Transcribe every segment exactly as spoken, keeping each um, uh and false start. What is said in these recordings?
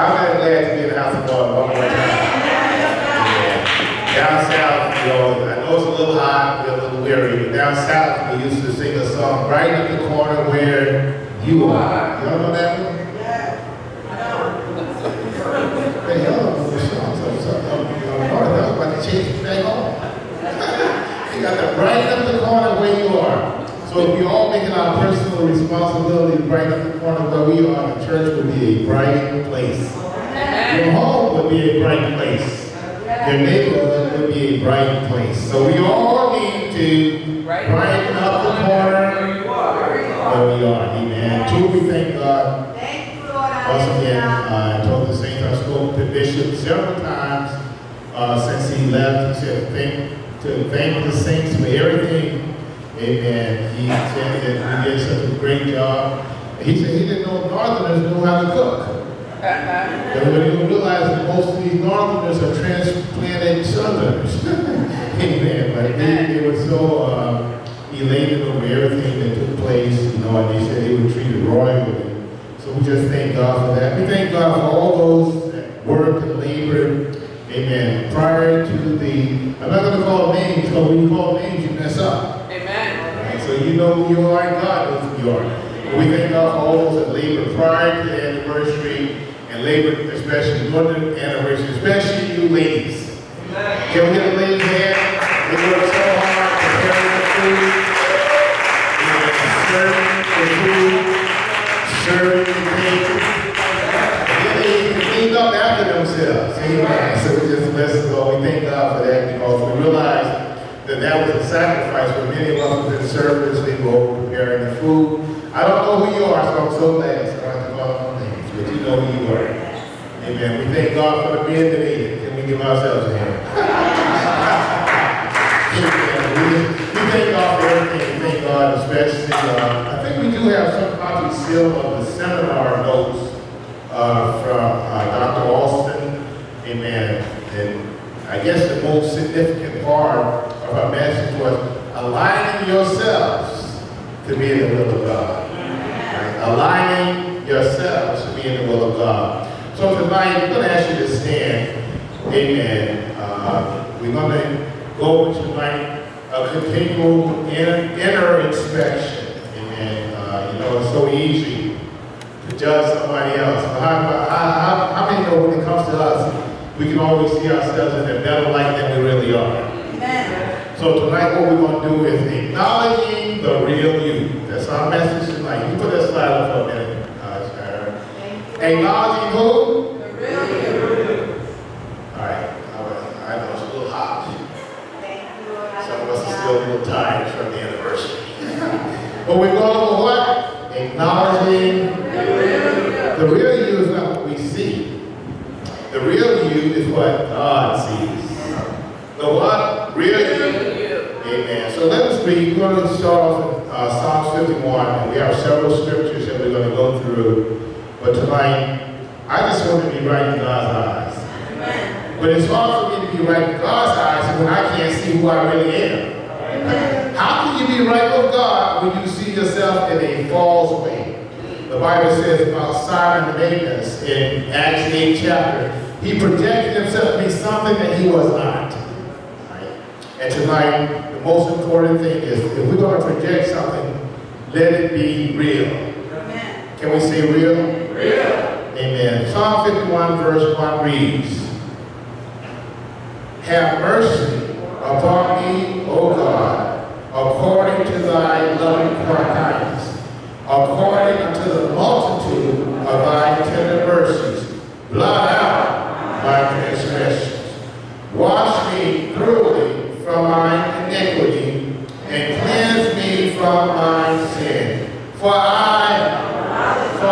I'm glad to be in the house of God one more time. Yeah. Down south, you know, I know it's a little hot, we're a little weary, but down south we used to sing a song, right in the corner where you are. Y'all know that one? Hey, y'all don't know the song. So, so, um, I was about to change it back home. You got that right up the corner where you are. So if we all making our personal responsibility right up the corner where we are, the church will be a bright place. Your home will be a bright place. Your neighborhood will be a bright place. So we all need to brighten up the corner where we are. Amen. Two, we thank God. Once again, uh, I told the Saint I spoke to Bishop several times uh, since he left. He said thank, to thank the saints for everything. Amen. He said that we did such a great job. He said he didn't know Northerners knew how to cook. But when you realize that most of these Northerners are transplanted Southerners. Amen. But they, they were so uh, elated over everything that took place, you know, and they said they were treated royally. So we just thank God for that. We thank God for all those that worked and labored. Amen. Prior to the, I'm not going to call names, because when you call names, you mess up. Amen. So you know who you are, and God knows who you are. But we thank God for all those that labored prior to the anniversary and labored especially during the anniversary, especially you ladies. Amen. Can we get the ladies' hand? They worked so hard preparing the food, serving the food, serving the cake. And they cleaned up after themselves. Amen. So we just bless the Lord. We thank God for that because we realize that that was a sacrifice for many of us within service. They were preparing the food. I don't know who you are, so I'm so glad. So I don't have to call no names, but you know who you are. Amen. We thank God for the men that ate it. Can we give ourselves a hand? Amen. We, we thank God for everything. We thank God especially. Uh, I think we do have some copies still of the seminar notes uh, from uh, Doctor Alston. Amen. And I guess the most significant part of our message was aligning yourselves to be in the will of God. Right? Aligning yourselves to be in the will of God. So tonight, we're going to ask you to stand. Amen. Uh, we're going to go tonight a continual inner, inner inspection. Amen. Uh, you know, it's so easy to judge somebody else. But how, how, how many know when it comes to us, we can always see ourselves in a better light than we really are. Amen. So tonight what we're going to do is acknowledging the real you. That's our message tonight. You put that slide up for a minute, uh, Sharon. Acknowledging who? The real you. All right. I know it's a little hot. Some of us are still a little tired from the anniversary. But we're going for what? Acknowledging the real you. The real you is not what we see. The real you is what God sees. The what? Real you. Amen. So let us read. We're going to start off with uh, Psalm fifty-one. And we have several scriptures that we're going to go through. But tonight, I just want to be right in God's eyes. Amen. But it's hard for me to be right in God's eyes when I can't see who I really am. Amen. How can you be right with God when you see yourself in a false way? The Bible says about Simon the Magus in Acts eight chapter, he projected himself to be something that he was not. Right? And tonight, the most important thing is, if we're going to project something, let it be real. Amen. Can we say real? Real. Amen. Psalm fifty-one verse one reads, have mercy upon me, O God, according to thy loving kindness. According unto the multitude of thy tender mercies, blot out my transgressions. Wash me thoroughly from my iniquity, and cleanse me from my sin. For I, for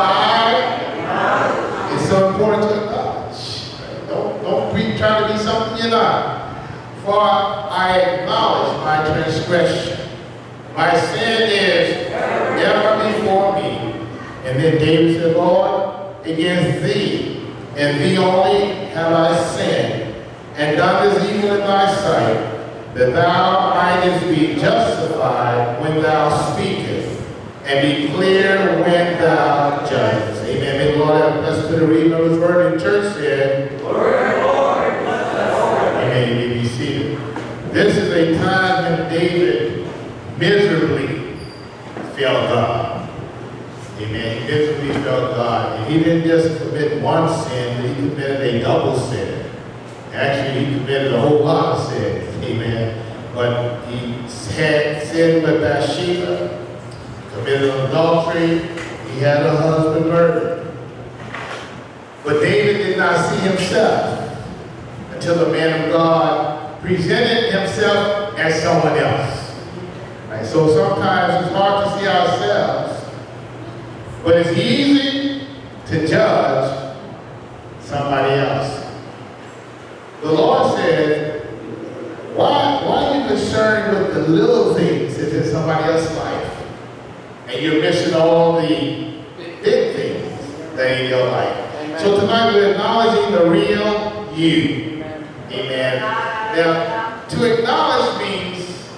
I, it's so important to acknowledge. Don't, don't be trying to be something you're not. For I acknowledge my transgression. My sin is ever before me. And then David said, Lord, against thee, and thee only have I sinned, and done this evil in thy sight, that thou mightest be justified when thou speakest, and be clear when thou judgest. Amen. May the Lord have blessed to the reading of his word. And the church said, Lord, Lord, bless the Lord. Amen. You may be seated. This is a time when David miserably failed God. Amen. He miserably failed God. And he didn't just commit one sin, but he committed a double sin. Actually, he committed a whole lot of sins. Amen. But he had sinned with Bathsheba, committed adultery, he had her husband murdered. But David did not see himself until the man of God presented himself as someone else. Right? So sometimes it's hard to see ourselves, but it's easy to judge somebody else. The Lord said, why, why are you concerned with the little things that's in somebody else's life? And you're missing all the big things that are in your life. Amen. So tonight we're acknowledging the real you. Amen. Amen. Now, to acknowledge means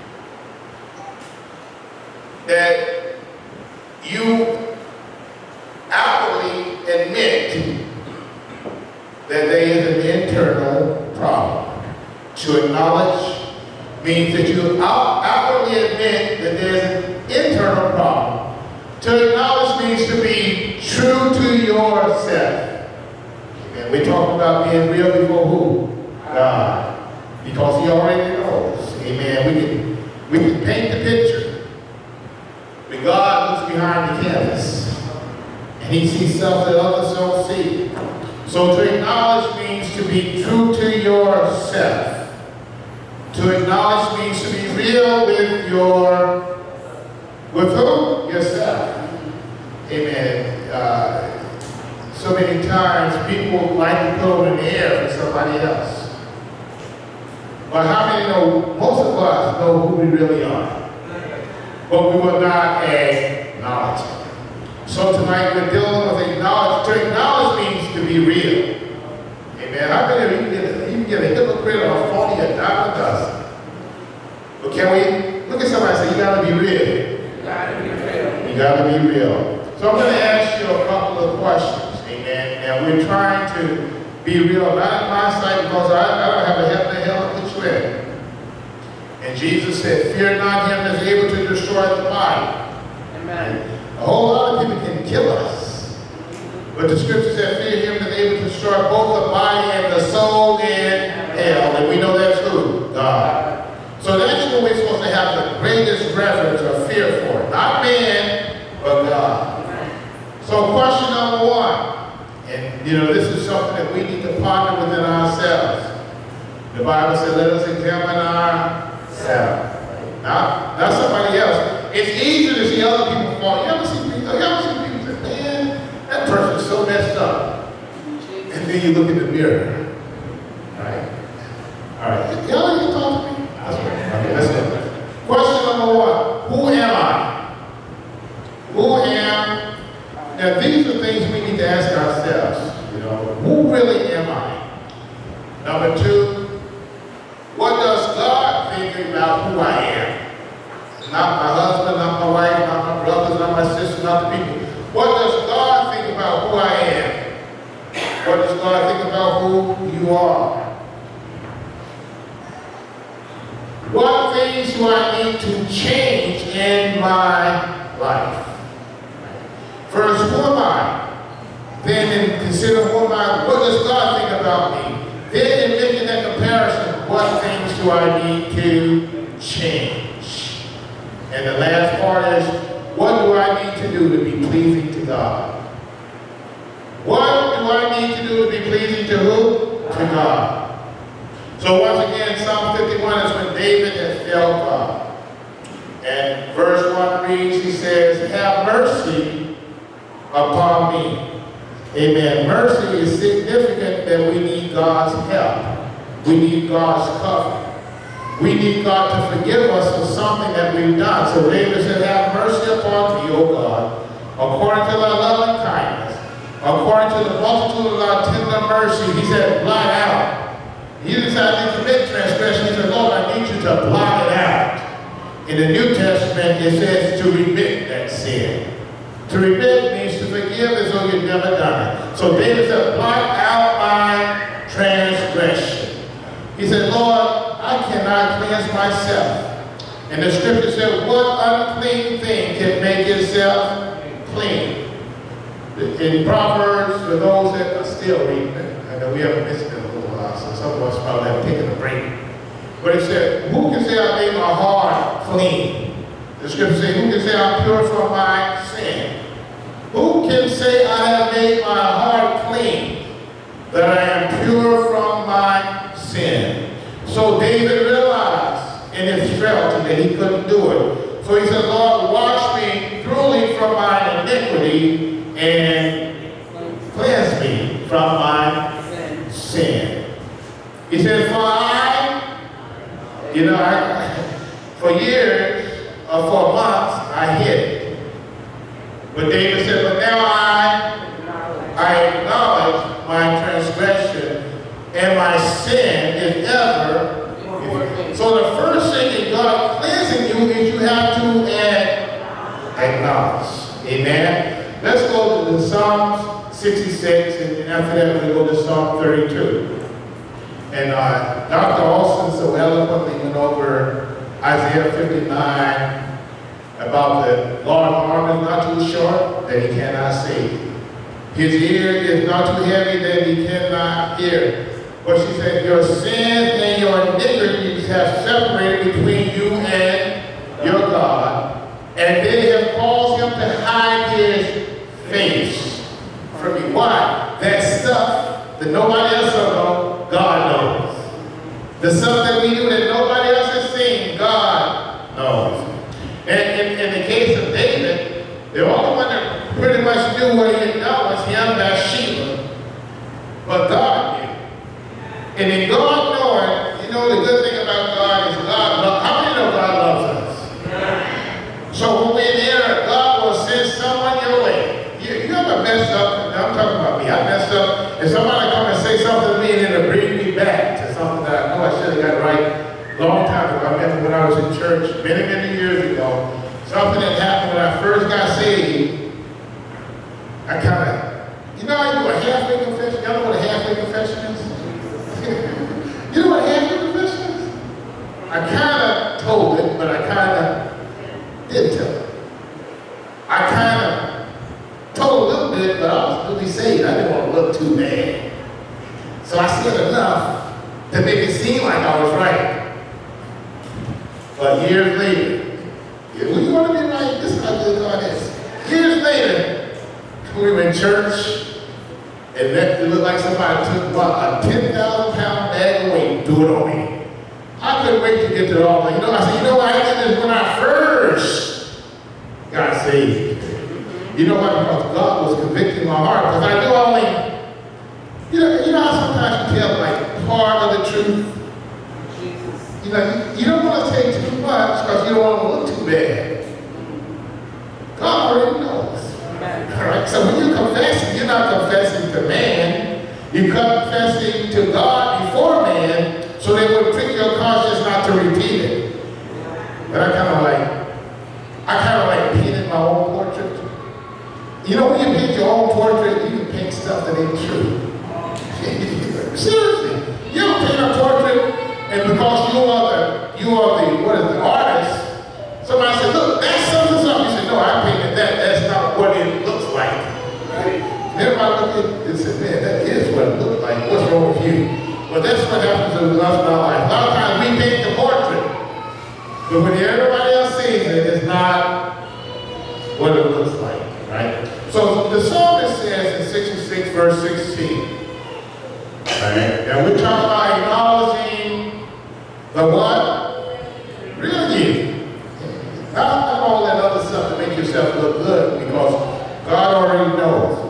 that you outwardly admit that there is an internal problem. To acknowledge means that you out, outwardly admit that there's an internal problem. To acknowledge means to be true to yourself. And we're talking about being real before who? God. Because he already knows. Amen. We can, we can paint the picture. But God looks behind the canvas. And he sees stuff that others don't see. So to acknowledge means to be true to yourself. To acknowledge means to be real with your, with who? Yourself. Amen. Uh, so many times people like to put in the air for somebody else. But how many know, most of us know who we really are. But we will not acknowledge it. So tonight we're dealing with acknowledge. To acknowledge means to be real. Amen. How many of you can get a, you can get a hypocrite or a phony a dime a dozen? But can we look at somebody and say, you gotta be real. You gotta be real. You gotta be real. So I'm gonna ask you a couple of questions. Amen. And we're trying to be real, not in my sight, because I, I don't have a heaven and hell to put you in. And Jesus said, fear not him that is able to destroy the body. Amen. A whole lot of people can kill us. But the scripture said, fear him that is able to destroy both the body and the soul in hell. And we know that's who? God. So that's what we're supposed to have the greatest reverence or fear for. Not man, but God. So question number one. And you know, this is something that we need to ponder within ourselves. The Bible said, let us examine ourselves. Not, not somebody else. It's easy to see other people fall. You ever see people, you ever see people say, man, that person's so messed up. And then you look in the mirror. Right? All right. Y'all need to talk to me? That's right. Okay, let's go. Question number one. Who am I? Who am Now these are things we need to ask ourselves. You know, who really am I? Number two, what does God think about who I am? Not my husband, not my wife, not my brothers, not my sisters, not the people. What does God think about who I am? What does God think about who you are? What things do I need to change in my life? First, who am I? Then consider who am I? What does God think about me? Then in making that comparison, what things do I need to change? And the last part is, what do I need to do to be pleasing to God? What do I need to do to be pleasing to who? To God. So once again, Psalm fifty-one is when David has failed God. And verse one reads, he says, have mercy upon me. Amen. Mercy is significant that we need God's help. We need God's cover. We need God to forgive us for something that we've done. So David said, have mercy upon me, O God, according to thy loving kindness, according to the multitude of thy tender mercy. He said, blot out. He didn't say I need to commit transgression. He said, Lord, I need you to blot it out. In the New Testament, it says to remit that sin. To remit means to forgive as though you've never done it. So David said, blot out my transgression. He said, Lord, I cannot cleanse myself. And the scripture said, what unclean thing can make itself clean? In Proverbs, for those that are still reading it, I know we haven't missed it in a little while, so some of us probably have taken a break. But it said, who can say I made my heart clean? The scripture says, who can say I'm pure from my sin? Who can say I have made my heart clean, that I am pure from my sin? So David realized in his frailty that he couldn't do it. So he said, Lord, wash me thoroughly from my iniquity and cleanse me from my sin. sin. He said, for I, you know, I, for years or for months, I hid it. But David said, but now I, I acknowledge my transgression, and my sin is ever. So the first thing in God cleansing you is you have to acknowledge. Amen. Let's go to the Psalms sixty-six, and after that we go to Psalm thirty-two. And uh, Doctor Austin so eloquently went over Isaiah fifty-nine about the Lord's arm is not too short that he cannot save. His ear is not too heavy that he cannot hear. But she said, your sins and your iniquities have separated between you and your God, and they have caused him to hide his face from you. Why? That stuff that nobody else will know, God knows. The stuff that we do that nobody else has seen, God knows. And in, in the case of David, the only one that pretty much knew what he had done was him, Bathsheba. But God knew. And in God knowing, you know, the good thing about God is God loves. How many know God loves us? So when we're in error, God will send someone your way. You, you ever messed up? I'm talking about me. I messed up. And somebody come and say something to me and it'll bring me back to something that I know I should have got right a long time ago. I remember when I was in church many, many years ago, something that happened when I first got saved. I kind of, you know how you do a halfway confession? Y'all know what a halfway confession is? You know what a halfway confession is? I kind of told it, but I kind of didn't tell it. I kind of told a little bit, but I was really saved. I didn't want to look too bad. So I said enough to make it seem like I was right. But years later, yeah, well, you want to be right? This is how good God is. Years later, we were in church, and it looked like somebody took what, a ten thousand pound bag of weight and threw it on me. I couldn't wait to get to the altar. You know, I said, you know what I did this when I first got saved. You know what? Because God was convicting my heart. Because I knew only, you know, you know how sometimes you tell like part of the truth? You know, you, you don't want to say too much because you don't want to look too bad. God already knows. All right? So when you're confessing, you're not confessing to man. You're confessing to God before man, so they would trick your conscience not to repeat it. But I kind of like, I kind of like painting my own portrait. You know, when you paint your own portrait, you can paint stuff that ain't true. Seriously, you don't paint a portrait, and because you are the, you are the, what is the artist, somebody said, look, that's something, something. You said, no, I painted that. That's not what it looks like. Right? Everybody look at it and said, man, that is what it looks like. What's wrong with you? Well, that's what happens with us in our life. A lot of times we paint the portrait, but when everybody else sees it, it's not what it looks like, right? So the psalmist says in sixty-six, verse sixteen, right? Now we're talking about acknowledging the what? Real you. Not all that other stuff to make yourself look good, because God already knows.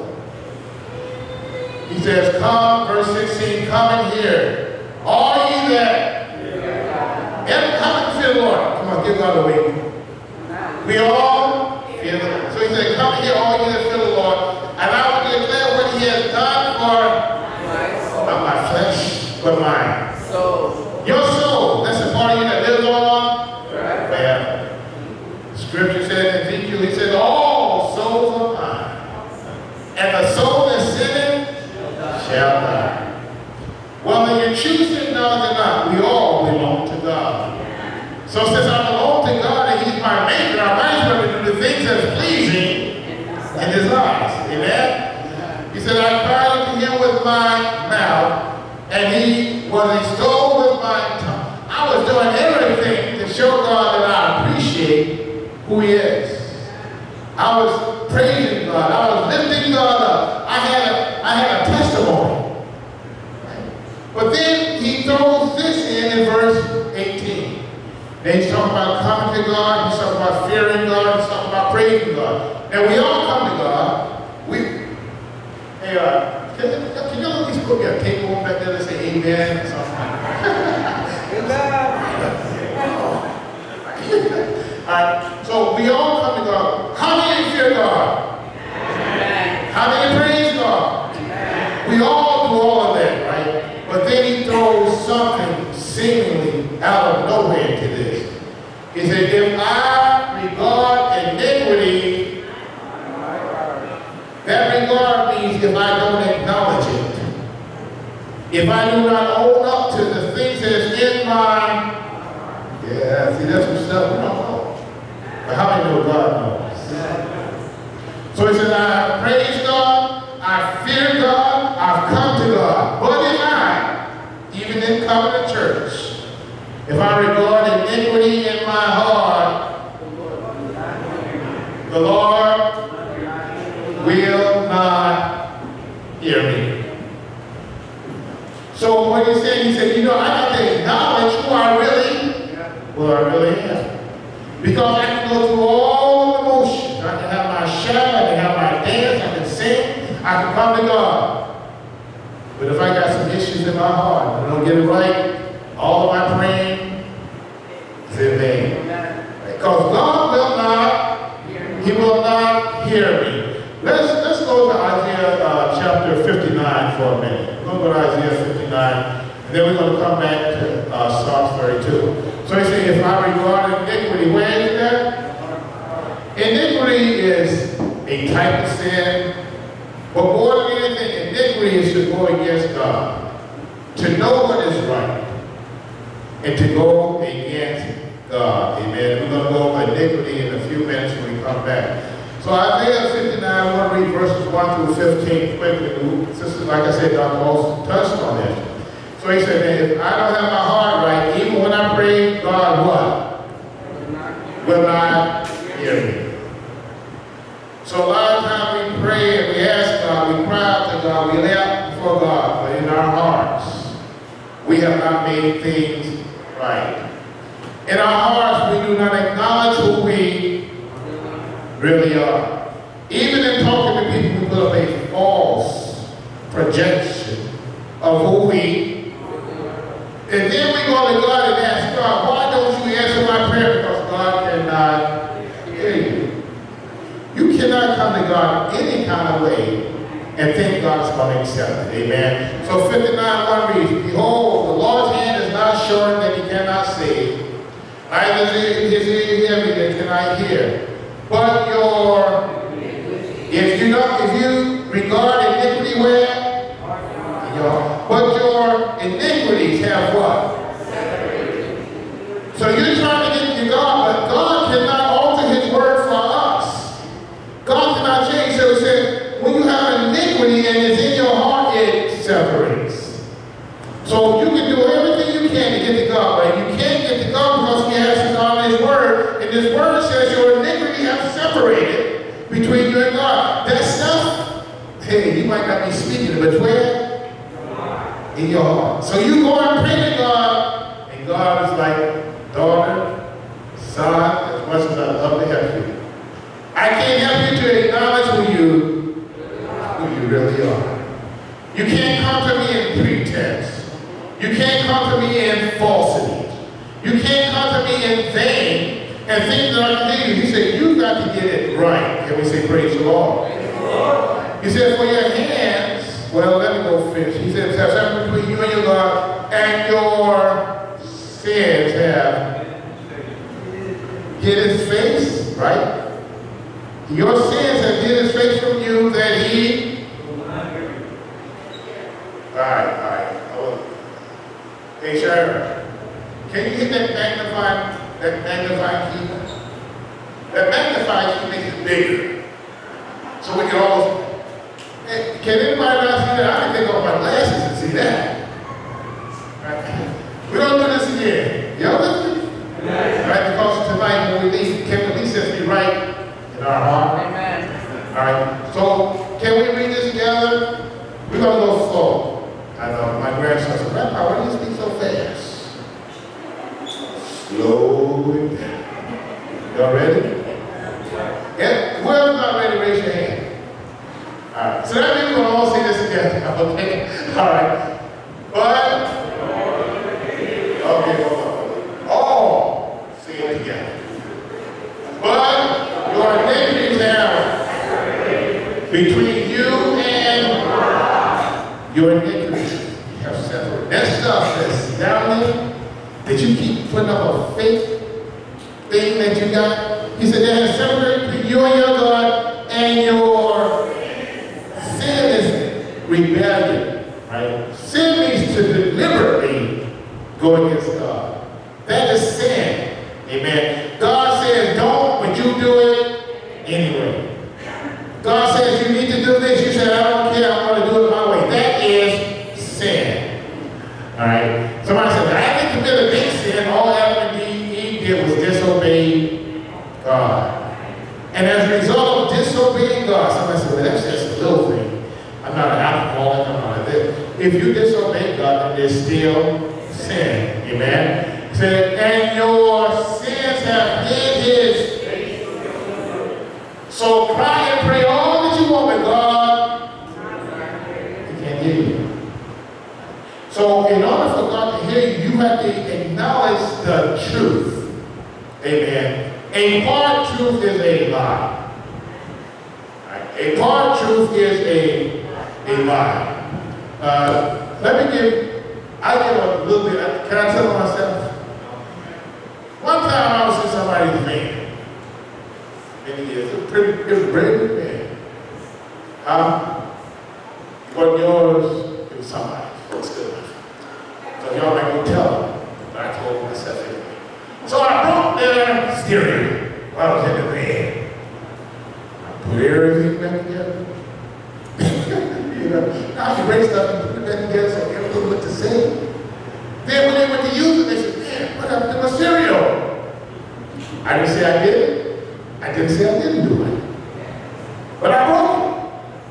He says, come, verse sixteen, come and hear. All ye that, yeah. Come and fear the Lord. Come on, give God a wink. We all fear the Lord. So he said, come and hear, all ye that fear the Lord, and I will declare what he has done for my soul. Not my flesh, but my soul. Your soul. That's the part of you that lives on forever. Whether you choose to acknowledge it or not, we all belong to God. So since I belong to God and He's my maker, I might as well do the things that's pleasing in His eyes. Amen? He said, I cried unto Him with my mouth, and He was extolled with my tongue. I was doing everything to show God that I appreciate who He is. I was praising God. I was lifting God up. I had a, I had a testimony. But then He throws this in in verse eighteen. Then He's talking about coming to God. He's talking about fearing God. He's talking about praising God. And we all come to God. We, hey, uh, can, can you at least put me a tape over back there and say amen or something? All right, so we all come to God. How many fear God? Amen. How many praise God? Amen. We all do all of that, right? But then He throws something seemingly out of nowhere into this. He said, if I regard iniquity, that regard means if I don't acknowledge it. If I do not own up to the things that's in my, yeah, see, that's some stuff we don't know. But how many know God knows? So He said, I praise God, I fear God, I've come to God. But if I, even in coming to church, if I regard iniquity in my heart, the Lord will not hear me. So what He said, He said, you know, I have to acknowledge who I really, who I really am. Because I can go through all the motions. I can have my shout, I can have my dance, I can sing, I can come to God. But if I got some issues in my heart, and I don't get it right, all of my praying is in vain. Because God will not, He will not hear me. Let's, let's go to Isaiah uh, chapter fifty-nine for a minute. We're going to go to Isaiah fifty-nine, and then we're going to come back to uh, Psalms thirty-two. So He said, if I regard iniquity, where is that? Iniquity is a type of sin, but more than anything, iniquity is to go against God, to know what is right, and to go against God. Amen. We're going to go over iniquity in a few minutes when we come back. So Isaiah fifty-nine, I want to read verses one through fifteen quickly. Sisters, like I said, Doctor Olson touched on this. So he said, if I don't have my heart right, even when I pray, God what? Will not hear me. So a lot of times we pray and we ask God, we cry out to God, we lay out before God, but in our hearts, we have not made things right. In our hearts, we do not acknowledge who we really are. Even in talking to people, we put up a false projection of who we are. And then we go to God and ask God, why don't you answer my prayer? Because God cannot hear you. You cannot come to God any kind of way and think God's going to accept it. Amen. So fifty-nine, one reads, behold, the Lord's hand is not short that He cannot save, neither is His ear heavy that cannot hear. But your, if you don't, if you regard iniquity where? Your, but your iniquities have what? So you're trying to get to God, but God cannot alter His word for us. God cannot change. So He said, when you have iniquity and it's in your heart, it separates. So you can do everything you can to get to God, but you can't get to God because He has His on His word, and His word says your iniquity has separated between you and God. That stuff, hey, you might not be speaking it, but where? In your heart. So you go and pray to God, and God is like, daughter, son, as much as I love to help you, I can't help you to acknowledge who you, who you really are. You can't come to me in pretense. You can't come to me in falsity. You can't come to me in vain and think that I can do you. He said, you've got to get it right. Can we say praise the Lord? He said, for your hands, well, let me go finish. He said, have something between you and your God, and your sins have hid His face, right? Your sins have hid His face from you that He. All right, all right. Hey, Sharon, can you hit that magnifying, that magnifying key? That magnifying key makes it bigger. So we can almost, hey, can anybody not see that? I can take off my glasses and see that. Right? We're going to do this again. Y'all with me? Yes. Right, because tonight when we leave, can we at least be right in our heart? Amen. All right, so can we read this together? We're going to go slow. I know my grandson said, Grandpa, why do you speak so fast? Slow it down. Y'all ready? Yeah? Whoever's not ready, raise your hand. All right. So that means we're going to all say this together. Okay? All right. But, okay, hold on. All say it together. But your iniquities have between you and your iniquities. That stuff that's down there, that you keep putting up a fake thing that you got. He said, that has separated between you and your God, and your sin is rebellion. Right? Sin means to deliberately go against God. That is sin. Amen. God says don't, but you do it anyway. God says you need to do this. You say, I don't care, I'm going to do it my way. That is sin. All right. Somebody said, I haven't committed a big sin. All Adam and Eve did was disobey God. And as a result of disobeying God, somebody said, well, that's just a little thing. I'm not an alcoholic. I'm not a this. If you disobey God, then there's still sin. Amen. He said, and your sins have hid his. So cry and pray all that you want, but God, he can't hear you. So in order for God to hear you, you have to acknowledge the truth. Amen. A part truth is a lie. Right? A part truth is a, a lie. Uh, let me give, I give a little bit, can I tell myself? One time I was in somebody's van. Many years, it was pretty, it was a very good man. Um, it wasn't yours, it was somebody's. It's good enough. So y'all might go tell them, but I told myself anyway. So I broke their stereo while I was in the van. I put everything back together. You know, now you break stuff and put it back together so everyone knows what to say. Then when they went to use it, they said, man, what happened to my stereo? I didn't say I did it. I didn't say I didn't do it. But I broke it.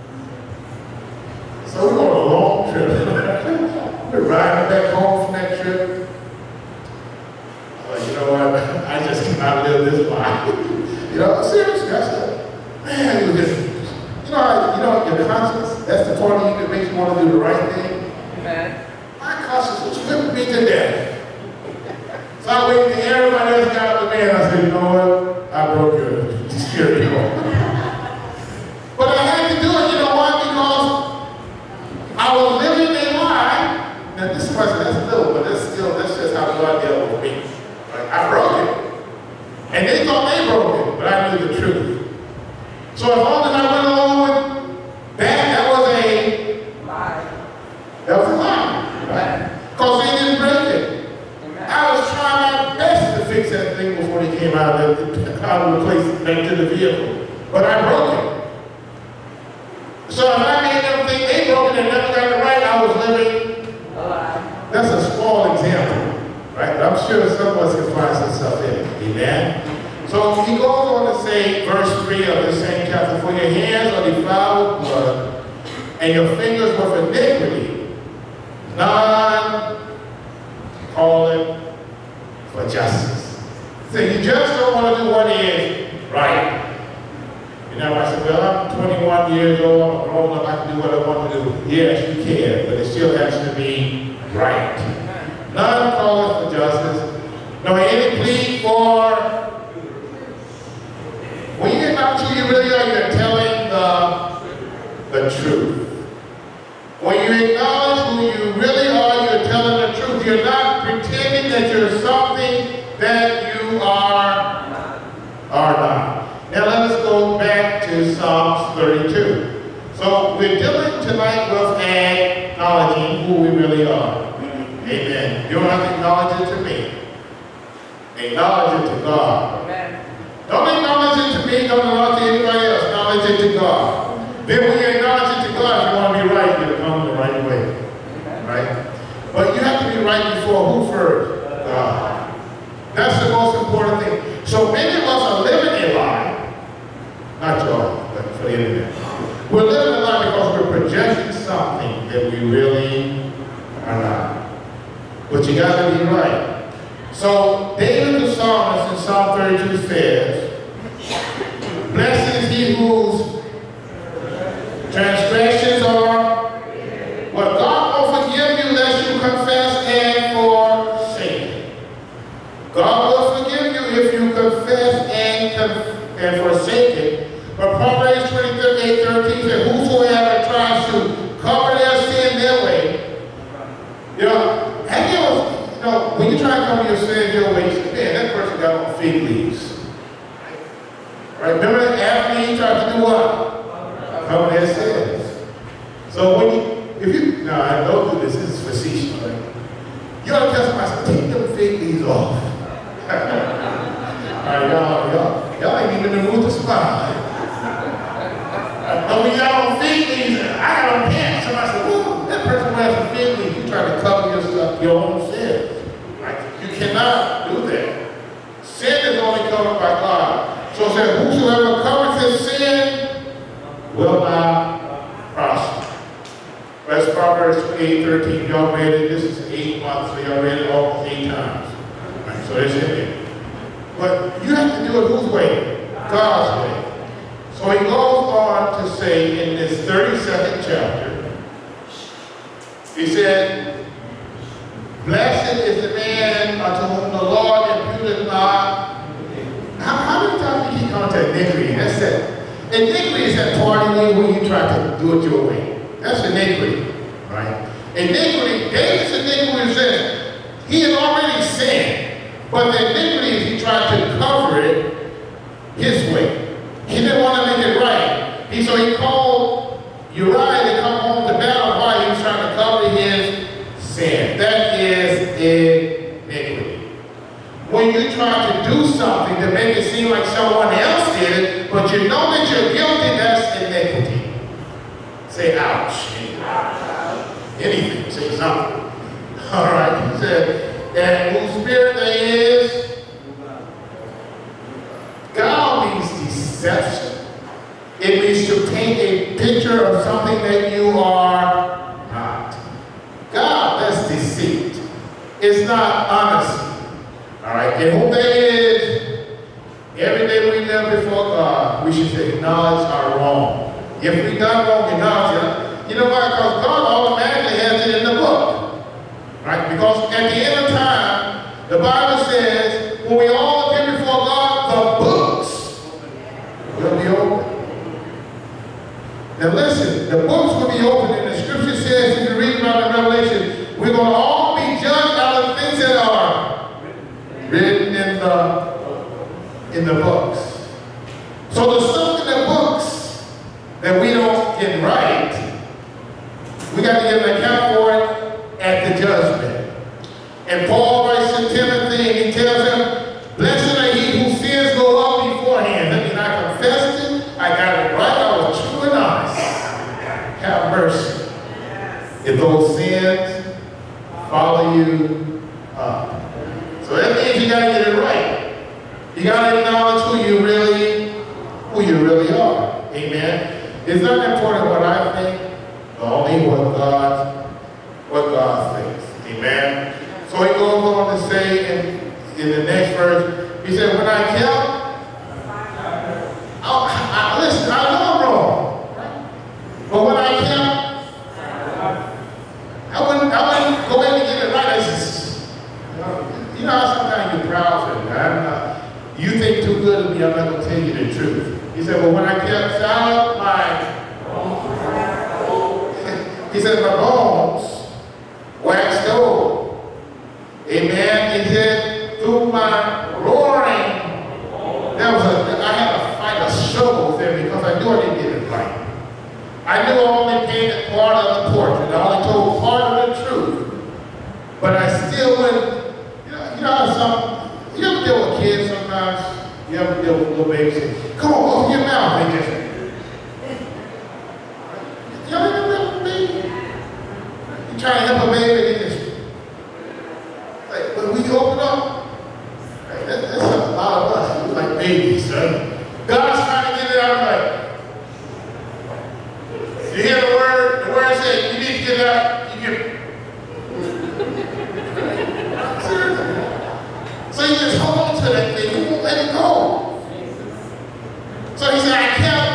So we're on a long trip. We're riding back home from that trip. Uh, you know what? I just cannot live this life. You know, seriously, I said, man, you just, you know, how, you know, your conscience, that's the part of you that makes you want to do the right thing. Amen. My conscience was whipping me to death. So I waited till everybody else got out of the van. I said, you know what? I broke your stereo. But I had to do it, you know why? Because I was living a lie. Now this person, that's little, but that's still, that's just how God dealt with me. Right? I broke it. And they thought they broke it, but I knew the truth. So as long as I went along with that, that was a lie. That was a lie. Right? Because they didn't break it. Amen. I was trying my best to fix that thing before they came out of the, out of the place back to the vehicle. But I broke it. So if I made them think they broke it and never got it right, I was living a lie. That's a small example. Right? But I'm sure some of us can find some stuff in it. Amen? So he goes on to say, verse three of the same chapter, for your hands are defiled with blood, and your fingers with iniquity. None call it for justice. So you just don't want to do what is right. You know, I said, well, I'm twenty-one years old, I'm grown up, I can do what I want to do. Yes, you can, but it still has to be right. None call it for justice, nor any plea for. When you get back to who you really are, you're telling the, the truth. When you acknowledge who you really are, you're telling the truth. You're not pretending that you're something that you are, are not. Now let us go back to Psalms thirty-two. So we're dealing tonight with acknowledging who we really are. Amen. You and Acknowledge it to God. Amen. Don't acknowledge it to me, don't acknowledge it to anybody else. Acknowledge it to God. Then when you acknowledge it to God, if you want to be right, you'll come the right way. Right? But you have to be right before who first? God. That's the most important thing. So many of us are living a lie. Not y'all, but for the internet. We're living a lie because we're projecting something that we really are not. But you got to be right. So David the psalmist in Psalm thirty-two says, blessed is he whose transgressions are, well, God will forgive you lest you confess and forsake. God will forgive you if you confess and, conf- and forsake it. But Proverbs twenty-eight thirteen says, whosoever tries to cover their sin their way. You know, have you ever, you know, when you try to cover your sin your way, you say, man, that person got on fig leaves. Right? Remember that after he tried to do what? Cover their sins. So when you, if you, no, I don't do this, this is facetious, right? You ought to tell somebody, take them fig leaves off. All right, y'all, y'all, y'all ain't even in the mood to smile. But when y'all on fig leaves, I got on pants. Somebody said, whoa, that person wears some fig leaves. You try to cover yourself, your own sins. Right? You cannot do that. Sin is only covered by God. So it says, whosoever covers his sin will not prosper. That's Proverbs eight thirteen. Y'all read it. This is eight months, so y'all read it almost eight times. Right? So it's in there. But you have to do it whose way? God's way. So he goes on to say in this thirty-second chapter, he said, blessed is the man unto whom the Lord imputeth not. How, how many times do you keep coming to iniquity? That's it. Iniquity is that part of you when you try to do it your way. That's iniquity, right? Iniquity, David's iniquity is this. He had already sinned, but the iniquity is he tried to cover it his way. He didn't want to make it right. He, so he called Uriah to come home to battle while he was trying to cover his sin. That is iniquity. When you try to do something to make it seem like someone else did it, but you know that you're guilty, that's iniquity. Say ouch. Anything. Say something. All right. He said, and whose spirit there is, God means deception. It means to paint a picture of something that you are not. God, that's deceit. It's not honesty. All right. And who there is, every day we live before God, we should acknowledge our wrong. If we done wrong, acknowledge it. You know why? Because God automatically has it in the book. Right? Because at the end of time, the Bible says, when we all appear before God, the books will be open. Now listen, the books will be open, and the scripture says, if you read about the Revelation, we're going to all be judged out of things that are written in the, in the books. So the stuff in the books that we don't get right, we got to give an account for it at the judgment. And Paul writes to Timothy and he tells him, blessed are he whose sins go up beforehand. That means I confessed it, I got it right, I was true and honest. Have mercy. If those sins follow you up. So that means you got to get it right. You got to acknowledge who you really, who you really are. Amen. It's not important what I think, but only what God, what God thinks. Amen. So he goes on to say in, in the next verse, he said, when I kept, oh, I, listen, I know I'm wrong. But when I kept, I wouldn't, I wouldn't go in and get it right. It's just, you know, you know how sometimes you're proud of it. I'm not, you think too good of me, I'm not going to tell you the truth. He said, well, when I kept silent, my he said, my bones waxed old. Amen. He said, through my roaring, there was a, I had to fight a struggle there because I knew I didn't get it right. I knew I only painted part of the portrait. I only told part of the truth. But I still wouldn't, you know, you know some, you ever deal little baby said, come on, open your mouth. They just, y'all ain't never help a baby. You trying to help a baby, they just, like, when we open up, like, that, that's a lot of us. We like babies, son. God's trying to get it out, like, you hear the word? The word said, you need to get it out. You get seriously. So you just hold on to that thing. You won't let it go. So he said, I kept,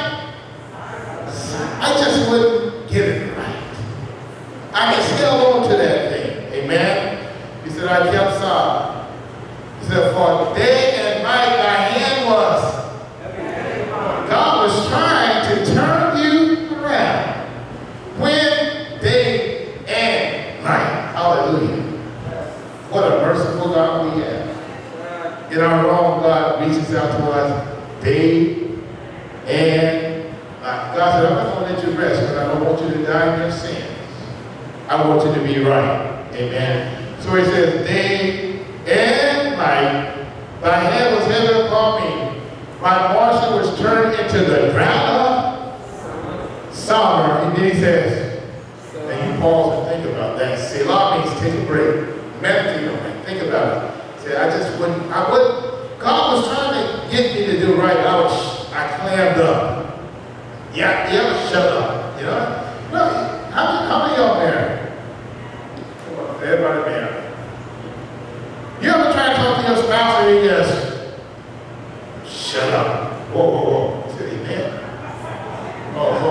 I just wouldn't get it right. I just held on to that thing. Amen? He said, I kept silent. He said, for day and night thy hand was. God was trying to turn you around. When, day, and night. Hallelujah. What a merciful God we have. In our wrong, God reaches out to us day and night. God said, I'm not going to let you rest because I don't want you to die in your sins. I want you to be right. Amen. So he says, day and night, thy hand was heavy upon me. My portion was turned into the ground of summer. And then he says, and you pause and think about that. Selah means take a break. Meditate on it. Think about it. Say, I just wouldn't, I wouldn't, God was trying to get me to do right. I was, I clammed up. Yeah, yeah, shut up. You know? No, how, how many of y'all married? Come on, everybody married. You ever try to talk to your spouse and he just, shut up. Whoa, whoa, whoa. Say, amen. Oh, oh.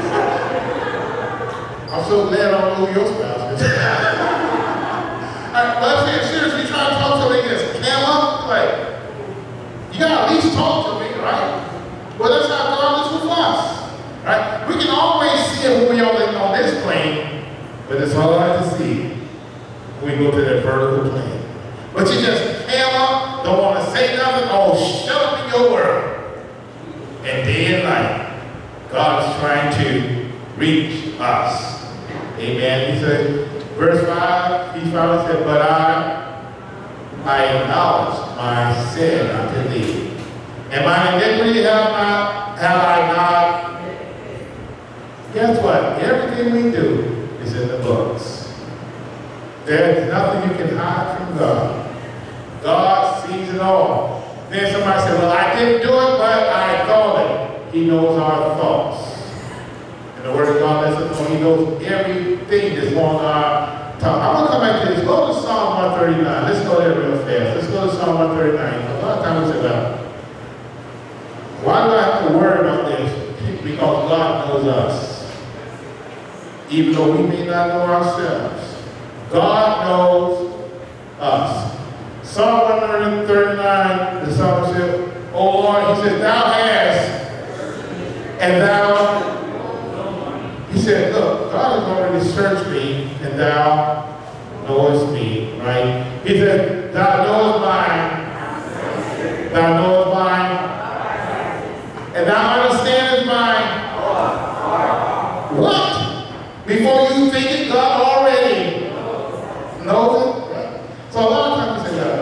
I'm so glad I don't know who your spouse is. Right, but I'm saying seriously, you try to talk to me and just clam up, like, you gotta at least talk to me, right? Well, that's how God is with us, right? We can always see it when we are on this plane, but it's hard to see when we go to that vertical plane. But you just clam up, don't want to say nothing, oh, shut up in your world. And day and night, God is trying to reach us. Amen. He said, verse five, he finally said, but I, I acknowledge my sin unto thee. And my iniquity have not, have I not. Guess what? Everything we do is in the books. There's nothing you can hide from God. God sees it all. Then somebody said, well, I didn't do it, but I thought it. He knows our thoughts. And the word of God lets us know he knows everything that's on our tongue. I'm going to come back to this. Go to Psalm one thirty-nine. Let's go there real fast. Let's go to Psalm one thirty-nine. A lot of times we say, well, why do I have to worry about this? Because God knows us. Even though we may not know ourselves. God knows us. Psalm one thirty-nine, the psalmist said, O Lord, he said, thou hast, and thou, he said, look, God has already searched me, and thou knowest me, right? He said, thou knowest mine, thou knowest mine, and thou understandest mine. What? Before you think it, God already knows it. Right? So a lot of times we say, uh,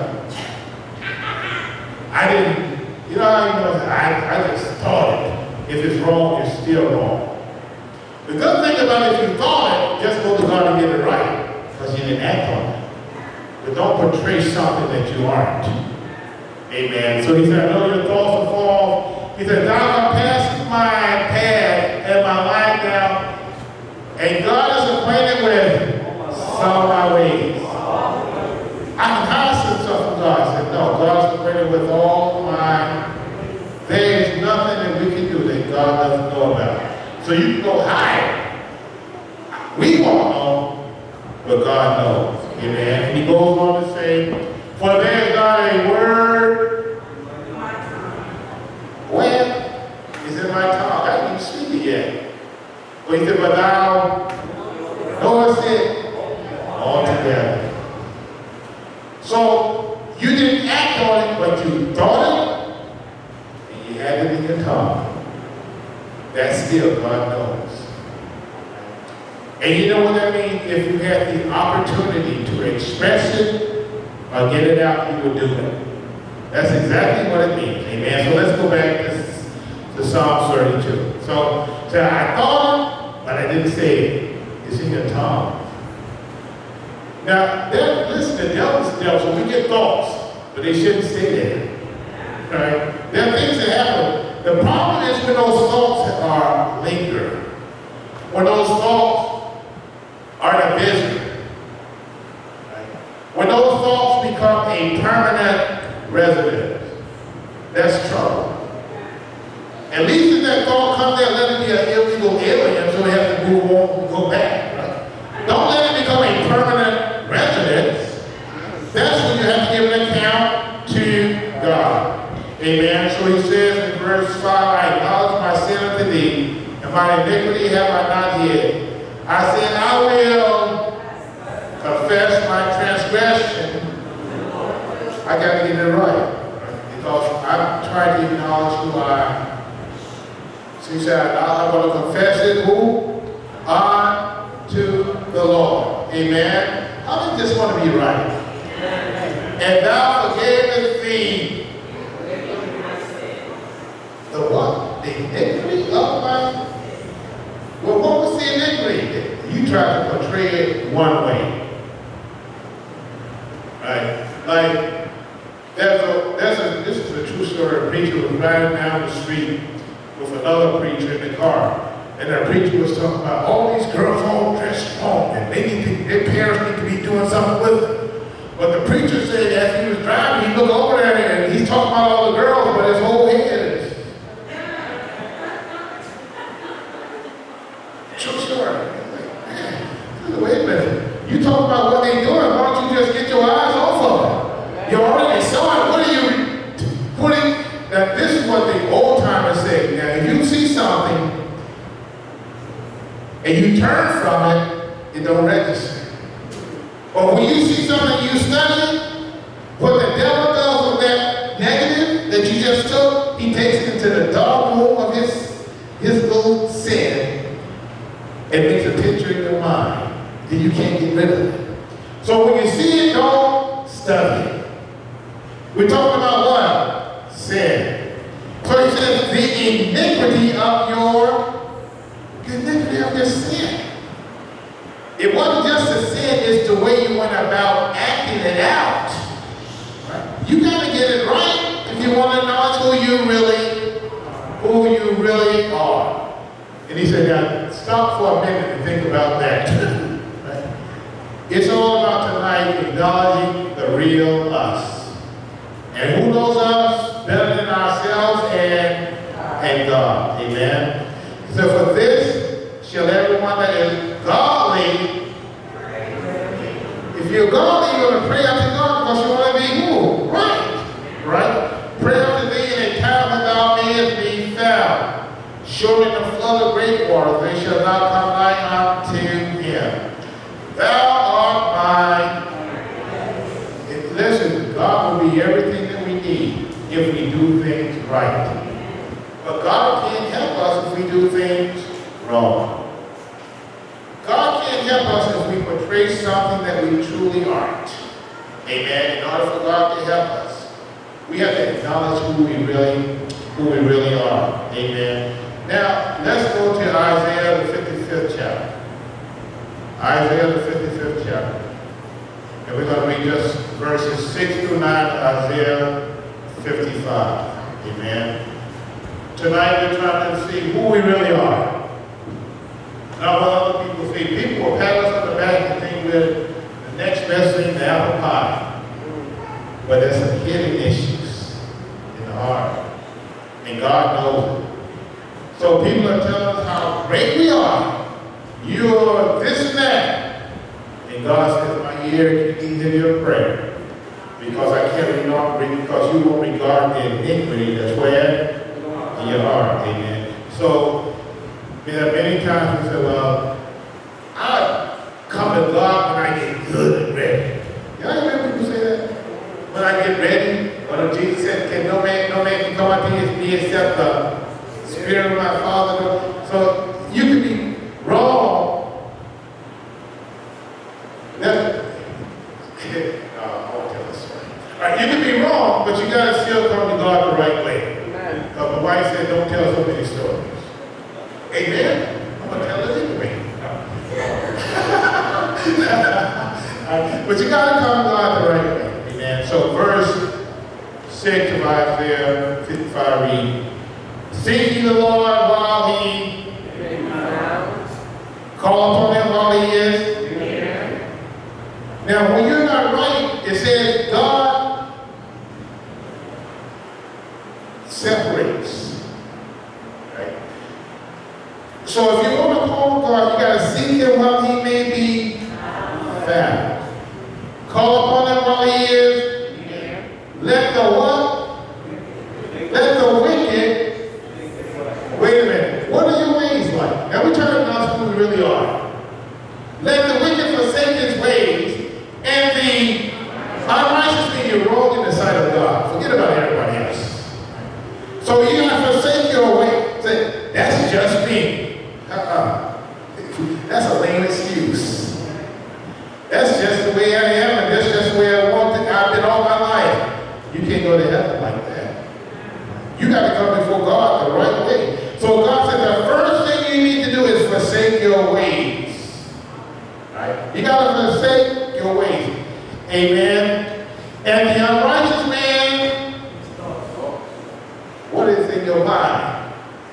I didn't, you know how you know, I, I just thought it. If it's wrong, it's still wrong. The good thing about it, if you thought it, just go to God and get it right, because you didn't act on it. But don't portray something that you aren't. Amen. So he said, I know your thoughts will fall. He said, thou hast passed my path and my line down, and God is acquainted with some of my ways. I can hide some stuff from God. I said, no, God's acquainted with all mine. There is nothing that we can do that God doesn't know about. So you can go hide. We won't know, but God knows. Amen. And he goes on to say, for there is not a word. When is in my tongue? I haven't even speak it yet. But he said, but thou knowest it altogether. So you didn't act on it, but you thought it, and you had it in your tongue. That still God knows. And you know what that means? If you had the opportunity to express it or get it out, you would do it. That's exactly what it means. Amen. So let's go back to, to Psalm thirty-two. So, so I thought, but I didn't say it. It's in your tongue. Now, listen, the devil's the devil, so we get thoughts, but they shouldn't stay there. Right? There are things that happen. The problem is when those thoughts are linger, when those thoughts are division, right? When those thoughts become a permanent residence, that's trouble. At least if that thought comes there, let it be an illegal alien so they have to move on and go back. Right? Don't let it become a permanent residence. That's when you have to give an account to God. Amen. So he says in verse five, I acknowledge my sin unto thee, and my iniquity have I not hid. I said, I will confess my transgression. I got to get it right. Because I'm trying to acknowledge who I am. So he said, I'm going to confess it who? Unto the Lord. Amen. I just want to be right. And thou forgavest thee the what? The iniquity of my... Well, what was the iniquity? You tried to portray it one way. Right? Like, there's a, there's a, this is a true story. A preacher was riding down the street with another preacher in the car. And the preacher was talking about all these girls all dressed wrong and they need to, their parents need to be doing something with them. But the preacher said as he was driving, he looked over there and he's talking about all the girls, but his whole head is. True story. Like, man, wait a minute. You talk about what they're doing, why don't you just get your eyes off of them? You already saw it. What are you putting? Now, this is what the old timers say. Now, if you see something and you turn from it, it don't register. But when you see something you study, what the devil does with that negative that you just took, he takes it into the dark room of his, his little sin and makes a picture in your mind. Then you can't get rid of it. So when you see it, don't study it. We're talking about what? Sin. So he says, the iniquity of your, the iniquity of your sin. It wasn't just a sin, it's the way you went about acting it out. Right? You got to get it right if you want to know who you really, who you really are. And he said, now stop for a minute and think about that. Right? It's all about tonight acknowledging the real us. And who knows us better than ourselves and, and God. Amen. So for this shall everyone that is godly, if you're godly, you're going to pray unto God because you want to be who? Right. Right? Pray unto thee in a time when thou mayest be found. Surely in the flood of great waters they shall not come nigh unto him. Thou art my... Listen, God will be everything that we need if we do things right. But God can't help us if we do things wrong. God can't help us if we portray something that we truly aren't. Amen. In order for God to help us, we have to acknowledge who we really, who we really are. Amen. Now, let's go to Isaiah the fifty-fifth chapter. Isaiah the fifty-fifth chapter. And we're going to read just verses six through nine of Isaiah fifty-five. Amen. Tonight we're trying to see who we really are. Now, what other people say, people will pat us on the back and think we're the next best thing to apple pie. But there's some hidden issues in the heart. And God knows it. So people are telling us how great we are. You're this and that. And God says, my ear can hear your prayer. Because I can't regard, because you won't regard the iniquity that's where? In your heart. Amen. So, there are many times we say, well, I come to God when I get good and ready. Y'all hear people say that? When I get ready, when Jesus said, can no man, no man can come unto me except the Spirit of my Father. So you can be wrong. That, uh, I won't tell this story. Right, you can be wrong, but you got to still come to God the right way. Amen. Uh, my wife said, don't tell so many stories. Amen? I'm going to tell it anyway. But you got to come to God the right way. Amen. So verse six of Isaiah fifty-five read, seek ye the Lord while he call upon him while he is. Now, when you're not right, it says God separates. Right? So if you want to call God, you got to seek him while he may be found. Call upon him while he is. Let the what? Let the wicked. Wait a minute. What are your ways like? Now we turn to us who we really are. Let the wicked forsake his ways, and the unrighteous be your wrong in the sight of God. Forget about everybody else. So you gotta forsake your way. Say, that's just me. Uh-uh. That's a lame excuse. That's just the way I am, and that's just the way I want it. I've been all my life. You can't go to heaven like that. You got to come before God the right way. So God said the first thing you need to do is forsake your ways. Right? You got to forsake your ways. Amen. And the unrighteous man, what is in your mind?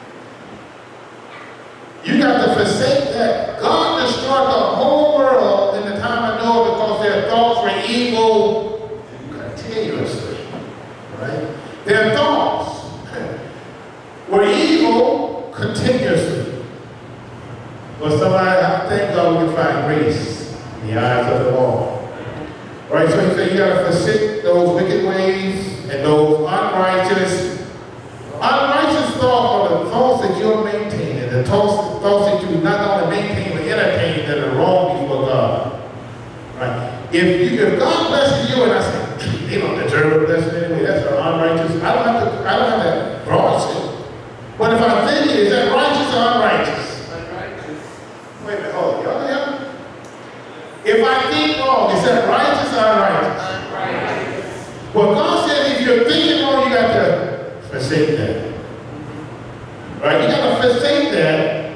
You got to forsake that. God destroyed the whole world in the time of Noah because their thoughts were evil continuously. Right? Their thoughts were evil continuously. But somebody, I thank God we can find grace in the eyes of the Lord. Right? So he said you got to forsake those wicked ways and those unrighteous. Unrighteous thoughts are the thoughts that you're maintaining, the thoughts, thoughts that you not only maintain but entertain that are wrong before God. Right? If you, if God blesses you and I say, they don't deserve a blessing anyway. That's an unrighteous. I don't have to. I don't have that cross it. But if I think it, is that righteous or unrighteous? Unrighteous. Wait a minute. Oh, y'all hear? If I think wrong, is that righteous or unrighteous? Unrighteous. Well, God said if you're thinking wrong, you got to forsake that. Right? You got to forsake that,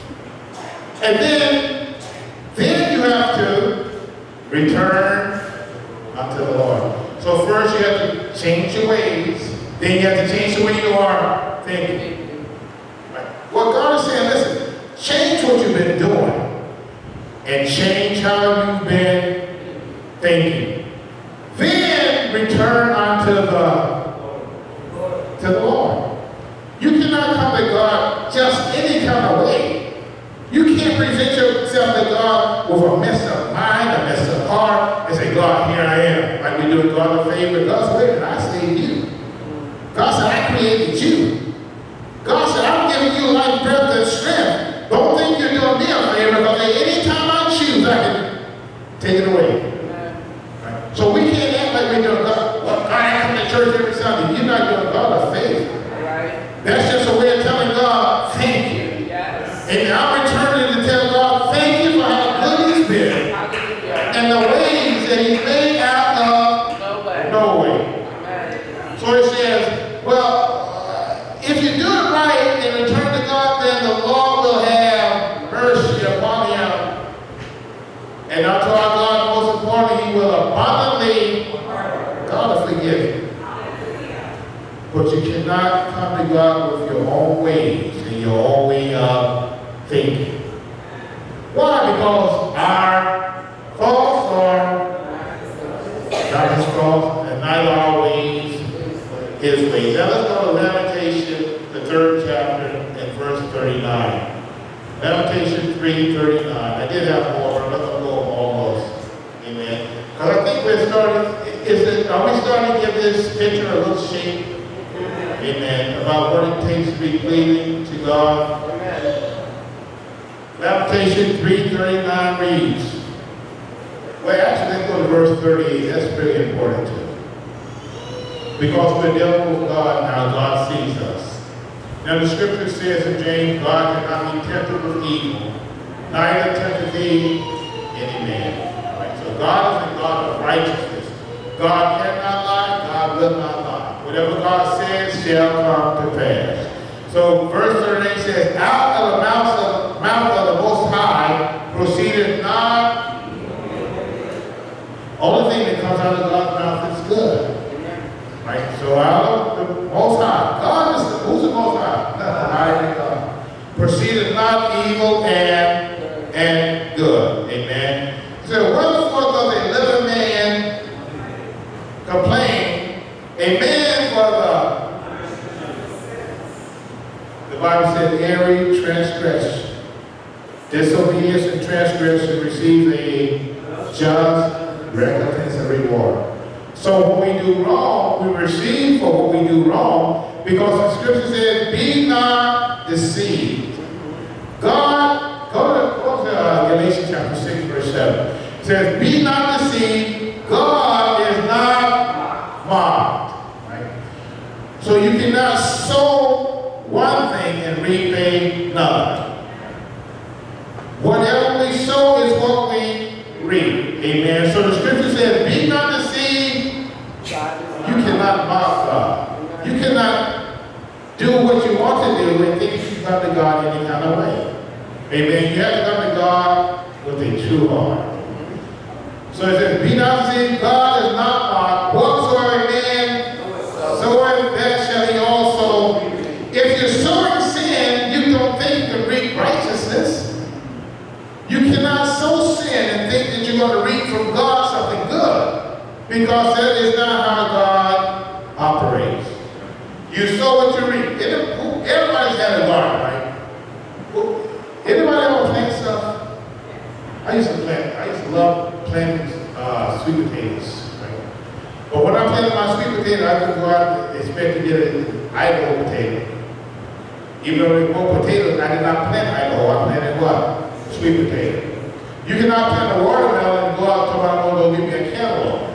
and then, then you have to return unto the Lord. So first you have to change your ways. Then you have to change the way you are thinking. Right? What God is saying, listen, change what you've been doing and change how you've been thinking. Then return unto the, to the Lord. You cannot come to God just any kind of way. You can't present yourself to God with a messed up mind, a messed up heart, and say, God, here I am. Like we do God a favor. God said, wait a minute, I saved you. God said, I created you. God said, I'm giving you life, breath, and strength. Don't think you're doing me a favor, because anytime I choose, I can take it away. Right? So we can't act like we're doing God. Well, I come to church every Sunday. You're not doing God a favor. Right. That's just a way of telling God, thank you. Yes. And I'm returning to tell God, thank you for how good he's been. And the ways that he made out of no way. No way. Amen. So it says, well, uh, if you do it right and return to God, then the Lord will have mercy upon him. And unto our God, most importantly, he will abundantly, God will forgive you. But you cannot come to God with your own ways and your own way of thinking. Why? Because our thoughts are not his thoughts, and neither our ways his ways. Now let's go to Lamentation, the third chapter, and verse thirty-nine. Lamentation three thirty-nine. I did have more, but I'm not going to go over all those. Amen. Because I think we're starting, is it, are we starting to give this picture a little shape? Amen. About what it takes to be pleasing to God. Amen. Lamentation three thirty-nine reads. Well, actually, let's go to verse thirty-eight. That's really important too. Because we're dealing with God now, God sees us. Now the scripture says in James, God cannot be tempted with evil, neither tempteth he any man. Right? So God is a God of righteousness. God cannot lie. God will not lie. Whatever God says shall come to pass. So verse thirty-eight says, out of the mouth of, mouth of the Most High proceedeth not. Only thing that comes out of God's mouth is good. Right? So out of the Most High. God is the, who's the Most High? High God. Proceedeth not evil and, and good. Amen. So wherefore does a living man complain? A man for the, the Bible said, every transgression, disobedience and transgression receives a just recompense and reward. So when we do wrong, we receive for what we do wrong, because the scripture says, be not deceived. God, go to, go to uh, Galatians chapter six, verse seven. It says, be not deceived, God is not mocked. Right? So you cannot sow one thing and reap another. Whatever we sow is what we reap. Amen. So the scripture says, be not deceived. You cannot mock God. You cannot do what you want to do and think you can come to God any kind of way. Amen. You have to come to God with a true heart. So it says, be not deceived, God is not mocked. Whatsoever man soweth, that shall he also. If you're sowing sin, you don't think you can reap righteousness. You cannot sow sin and think that you're going to reap from God something good, because that is not how God operates. You sow what you reap. Everybody's got a garden, right? Anybody ever plant stuff? I used to plant. I used to love planting uh, sweet potatoes. Right? But when I planted my sweet potato, I could go out and expect to get an Idaho potato. Even though they grow potatoes, I did not plant Idaho. I planted what? Sweet potato. You cannot plant a watermelon and go out and come out and go give me a cantaloupe.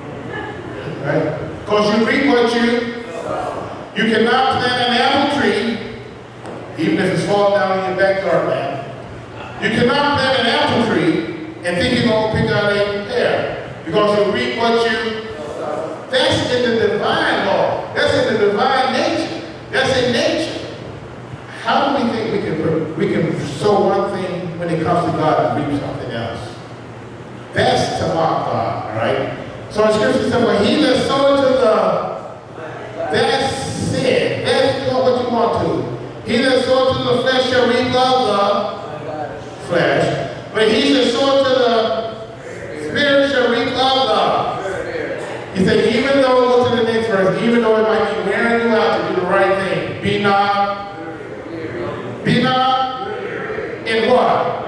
Right? Because you reap what you. You cannot plant an apple tree, even if it's falling down in your backyard, man. You cannot plant an apple tree and think you're going to pick out a pear, because you reap what you. That's in the divine law. That's in the divine nature. That's in nature. How do we think we can we can sow one thing when it comes to God and reap something else? That's to mock God, all right? So the scripture says, well, he that soweth to the, that's sin. That's what you want to. He that soweth to the flesh shall reap of the flesh. But he that soweth to the spirit shall reap of the. He said, even though, look to the next verse, even though it might be wearing you out to do the right thing, be not, be not in what?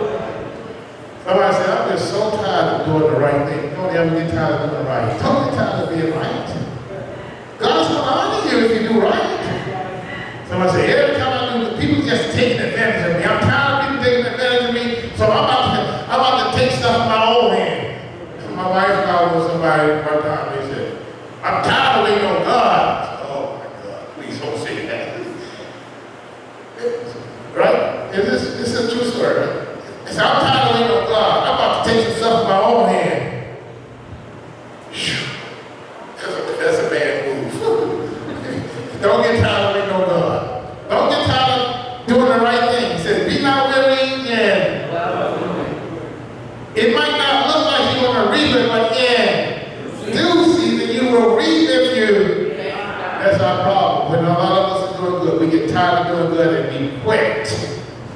Somebody said, I'm just so tired of doing the right thing. Don't ever get tired of doing the right. Don't get tired of being right. God's going to honor you if you do right. Somebody said, every time I do, people just taking advantage of me. I'm tired of people taking advantage of me, so I'm about to, I'm about to take stuff in my own hand. My wife called with somebody one time. They said, I'm tired of waiting on God. Oh my God, please don't say that. Right? Is this, this is a true story, right? They said, I'm tired of waiting on God. I'm about to take some stuff in my own hand. That's a, that's a bad move. Don't get tired of waiting on God. Don't get tired of doing the right thing. He said, be not weary and it might not look like you're going to reap it, but in due season you will reap if you. That's our problem. When a lot of us are doing good, we get tired of doing good and we quit.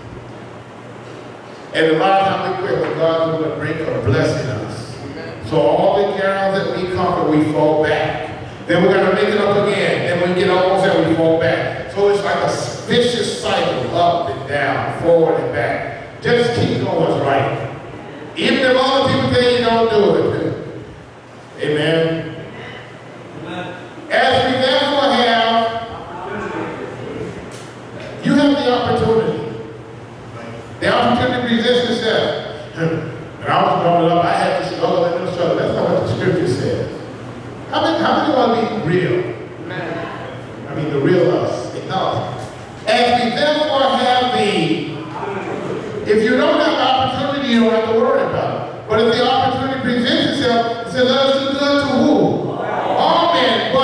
And a lot of times we quit when God is going to bring a blessing us. So all the grounds that we conquer, we fall back. Then we're going to make it up again. Then we get almost there, we fall back. So it's like a vicious cycle, up and down, forward and back. Just keep doing what's right. Even if other people tell you don't do it. Amen. Amen. As we therefore have, you have the opportunity. The opportunity presents itself. When I was growing up, I had to struggle and struggle. That's not what the scripture says. How many, how many want to be real? Amen. I mean, the real us. No. As we therefore have the, if you don't have the opportunity, you don't have to worry about it. But if the opportunity presents itself, it says, let us do good to who? All men. But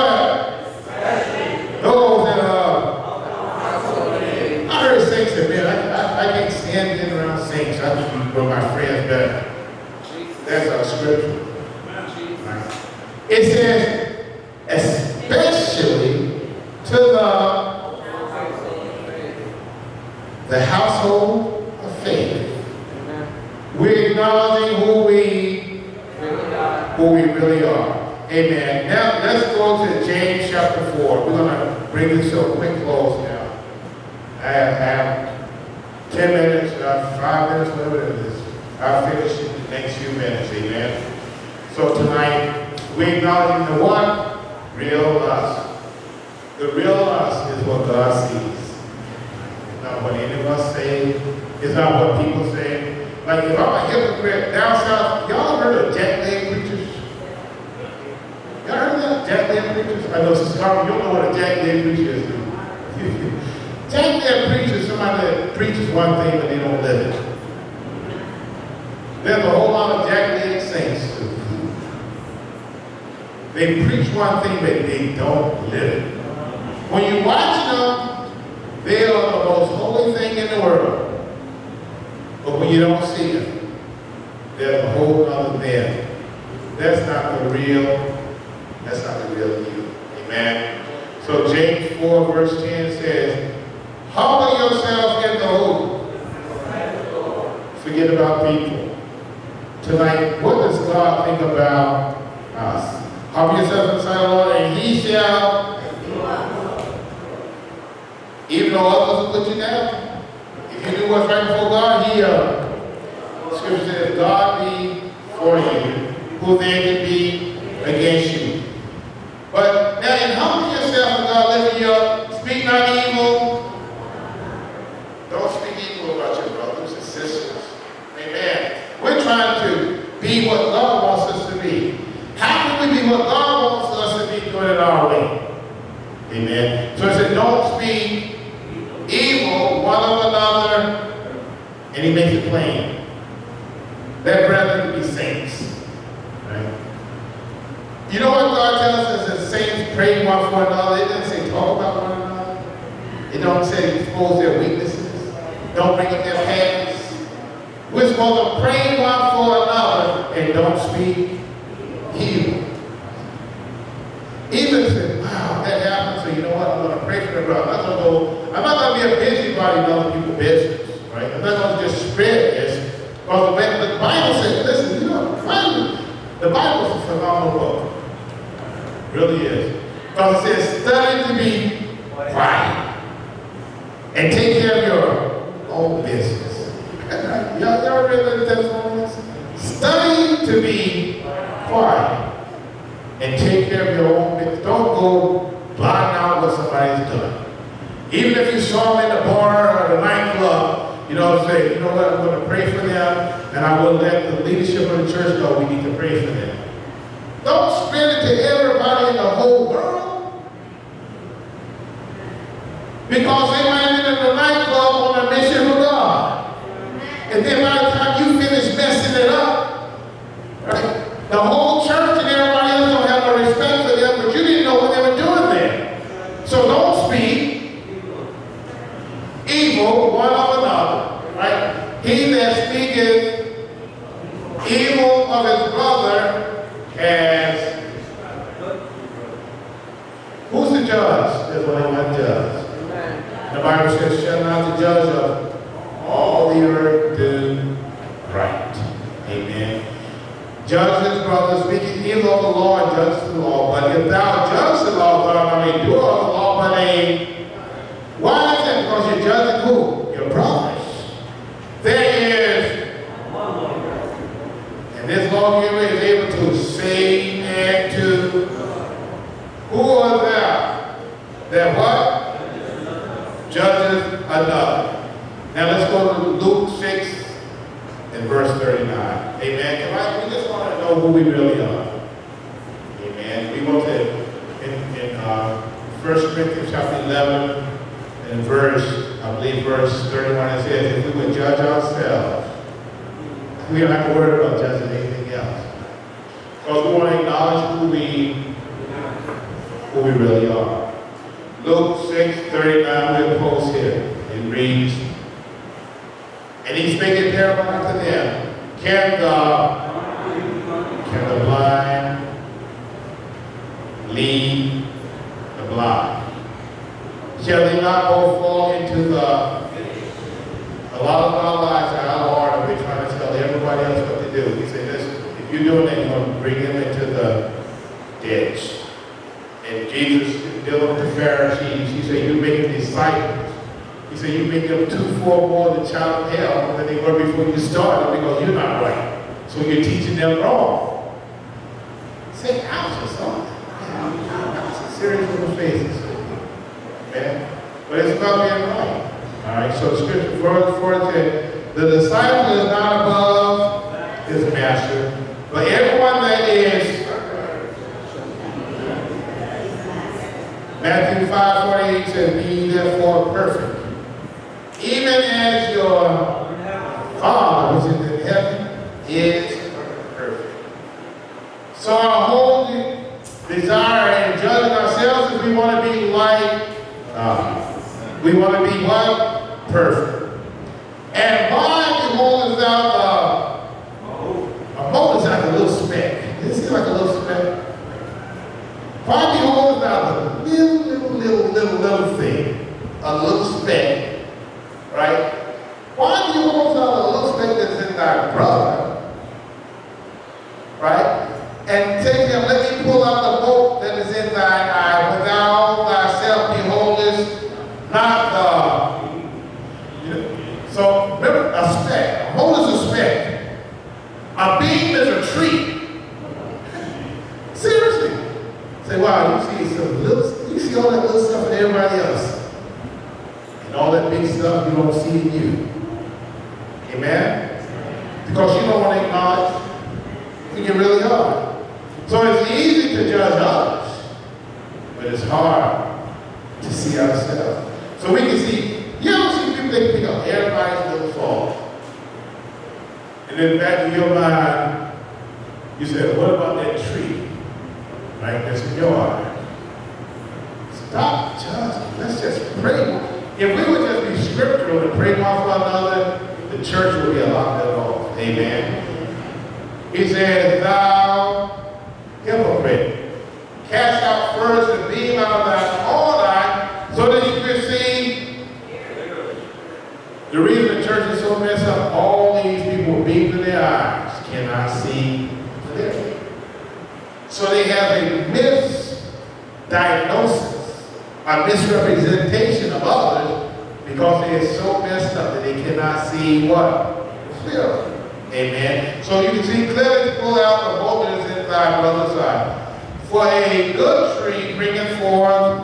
know my friends better. That's our scripture. Right? It says, especially to the, the household of faith. We're acknowledging who we, who we really are. Amen. Now let's go to James chapter four. We're going to bring this to a quick close now. I have, have ten minutes, uh, five minutes, whatever it is. I'll finish in the next few minutes. Amen. So tonight, we acknowledge the what? Real us. The real us is what God sees. It's not what any of us say. It's not what people say. Like if I'm a hypocrite down south, y'all heard of jack-leg preachers? Y'all heard of that? Jack-leg preachers? I know Sister Harvey, you don't know what a jack-leg preacher is, do you? Jack-leg preacher is somebody that preaches one thing but they don't live it. There's a whole lot of jack-leg saints too. They preach one thing but they don't live it. When you watch them, they are the most holy thing in the world. But when you don't see them, there's a whole other them. That's not the real That's not the real you. Amen. So James four verse ten says, humble yourself in the hope. Forget about people. Tonight, what does God think about us? Humble yourself in the sight of the Lord, and he shall, even though others will put you down, if you do what's right before God, he, uh, Scripture says, God be for you, who then can be against you. But now in humbling yourself to God, living your, speak not evil. Don't speak evil about your brothers and sisters. Amen. We're trying to be what God wants us to be. How can we be what God wants us to be, doing it our way? Amen. So it said, don't speak evil one of another. And he makes it plain. Let brethren be saints. Right? You know what God tells us as saints, pray one for another? It doesn't say talk about one another. It don't say expose their weaknesses. Don't bring up their past. We're supposed to pray one for another and don't speak evil. Even say, wow, that happened, so you know what? I'm going to pray for the brother. I'm not going to go, I'm not going to be a busybody in other people's business. Right? I'm not going to just spread this. Because the Bible says, listen, you know, the Bible is a phenomenal book. Really is. Because it says, study to be quiet and take care of your own business. Y'all ever read the Thessalonians? Study to be quiet and take care of your own business. Don't go blotting out what somebody's done. Even if you saw them in the bar or the nightclub, you know, say, you know what, I'm going to pray for them, and I will let the leadership of the church know we need to pray for them. Don't spread it to everybody in the whole world. Because they might have been in the nightclub on a mission for God. And then by the time you finish messing it up, right, the whole church and everybody else don't have no respect for them, but you didn't know what they were doing there. So don't speak evil one of another. Right? He that speaketh evil of his brother as who's the judge? There's only one judge. Amen. The Bible says, shall not the judge of all the earth do right. Amen. Judge his brother, speaking evil of the law, and judge the law. But if thou judge the law, thou art a doer of the law, but a why is that? Because you're judging who? Your brothers. There is and this lawgiver is able to save and to who are there? That what? Judges another. Now let's go to Luke six and verse thirty-nine. Amen. Come on, we just want to know who we really are. Amen. We want to in, in uh, First Corinthians chapter eleven and verse, I believe verse thirty-one, it says, if we would judge ourselves, we don't have to worry about judging anything else. Because we want to acknowledge who we, who we really are. Luke six thirty-nine, we'll post here. It reads, And he spake a parable unto them. Can the, can the blind lead the blind? Shall they not both fall into the, a lot of our lives are out of order. We're trying to tell everybody else what to do. He said, listen, if you're doing that, you're going to bring them into the ditch. And Jesus dealing with the Pharisees, he said, you make disciples. He said, you make them two, four more than child of hell than they were before you started because you're not right. So you're teaching them wrong. Say, ouch or something. That's a serious little faces. Man. But it's about being right. All right, so scripture verse four said, the disciple is not above his master, but everyone that is, Matthew five forty-eight says, be therefore perfect, even as your Father which is in heaven is perfect. So our whole desire in judging ourselves is we want to be like God. We want to be what? Perfect. And why beholdest thou the a mote is like a little speck. Does it seem like a little speck? Why beholdest thou the little, little, little, little, little thing, a little speck, right? Why beholdest thou the little speck that's in thy brother, right? And say to him, let me pull out the mote that is in thine eye, but thou thyself beholdest not the. You know, so remember, a speck. A mote is a speck. A beam is a tree. Seriously. Say, wow, you see some little, you see all that little stuff in everybody else. And all that big stuff you don't see in you. Amen? Because you don't want to acknowledge, you get really hard. So it's easy to judge others, but it's hard to see ourselves. So we can see, you don't see people that pick up everybody's little fault. And then back in your mind, you said, what about that tree? Right, that's in your eye. Stop judging. Let's just pray. If we would just be scriptural and pray one for another, the church would be a lot better off. Amen. He says, thou hypocrite, cast out first the beam out of thine own eye, so that you can see. The reason the church is so messed up, all these people with beams in their eyes cannot see clearly. So they have a misdiagnosis, a misrepresentation of others because they are so messed up that they cannot see what? Clearly. Amen. So you can see clearly to pull out the mote that is in thy brother's eye. For a good tree bringeth forth,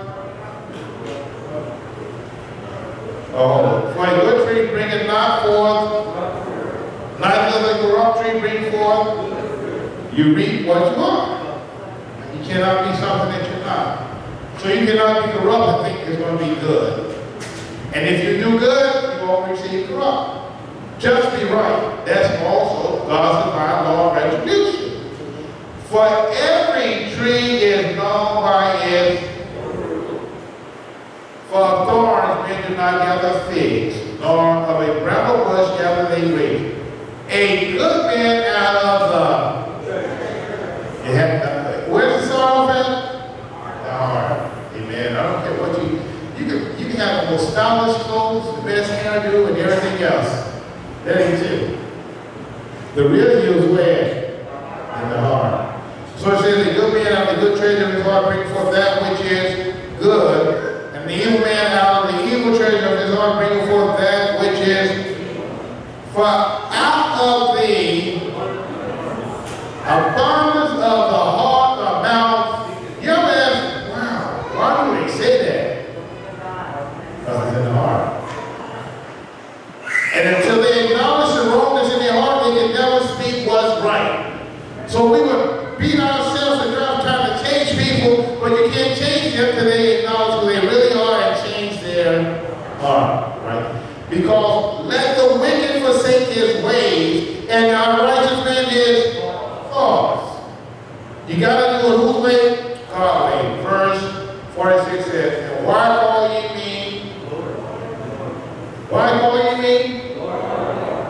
oh, for a good tree bringeth not forth, neither does a corrupt tree bring forth. You reap what you are. You cannot be something that you're not. So you cannot be corrupt and think it's going to be good. And if you do good, you won't receive corrupt. Just be right. That's also God's divine law of retribution. For every tree is known by its fruit. For thorns men do not gather figs, nor of a bramble bush gather they grapes. A good man out of the it had, where's the sorrow at? The heart. Amen. I don't care what you you can you can have the most stylish clothes, the best hairdo, and everything else. That ain't it. The real you is where? In the heart. So it says the good man out of the good treasure of his heart bring forth that which is good, and the evil man out of the evil treasure of his heart bring forth that which is. For out of the abundance of the heart, the mouth. You ever ask, wow, why do they say that? Because it's in the heart. And until they acknowledge the wrongness in their heart, they can never speak what's right. So we would beat ourselves to death trying to change people, but you can't change them until they acknowledge who they really are and change their heart, right? Because let the wicked forsake his ways, and our righteous man is false. You got to do it whose way? God's way. Verse forty-six says, and why call ye me? Why call ye me?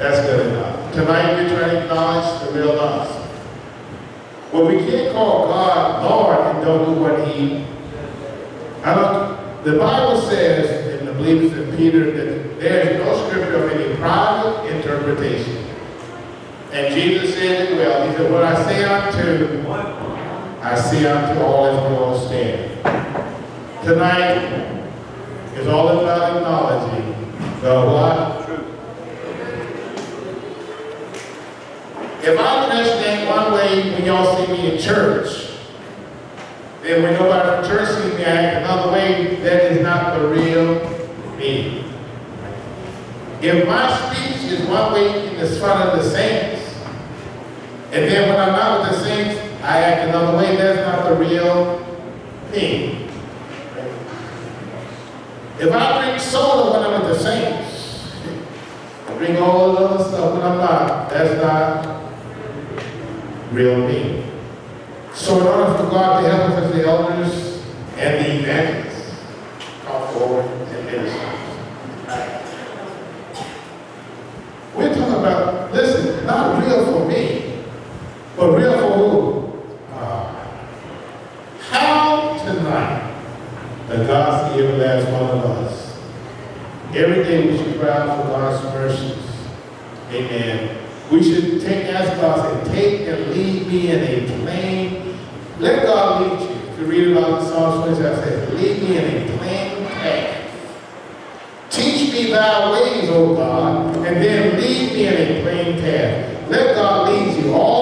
That's good enough. Tonight we're trying to acknowledge the real us. Well, we can't call God Lord and don't do what He. I don't. The Bible says, and I believe it's in Peter, that there is no scripture of any private interpretation. And Jesus said it well. He said, "What I say unto, I say unto all as we all stand." Tonight is all about acknowledging the what? If I dress in one way when y'all see me in church, then when nobody from church sees me I act another way, that is not the real me. If my speech is one way in the front of the saints, and then when I'm not with the saints, I act another way, that's not the real me. If I drink soda when I'm with the saints, I drink all the other stuff when I'm not, that's not real me. So in order for God to help us as the elders and the evangelists come forward and minister. We're talking about, listen, not real for me, but real for who? Uh, how tonight does God see every last one of us? Every day we should cry out for God's mercies. Amen. We should take, as God said, take and lead me in a plain, let God lead you. If you read about the Psalms twenty-seven, it says, lead me in a plain path. Teach me thy ways, O God, and then lead me in a plain path. Let God lead you all